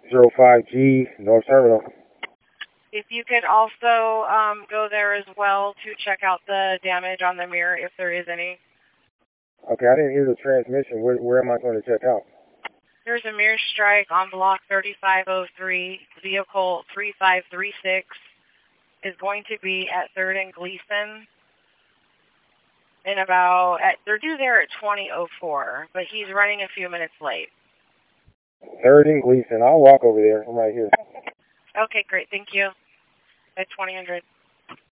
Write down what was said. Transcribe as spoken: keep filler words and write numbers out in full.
zero five G, North Terminal. If you could also um, go there as well to check out the damage on the mirror, if there is any. Okay, I didn't hear the transmission. Where, where am I going to check out? There's a mirror strike on block thirty-five oh three. Vehicle three five three six is going to be at third and Gleason. In about, at, they're due there at twenty oh four, but he's running a few minutes late. third and Gleason. I'll walk over there. I'm right here. Okay, great. Thank you. At twenty hundred.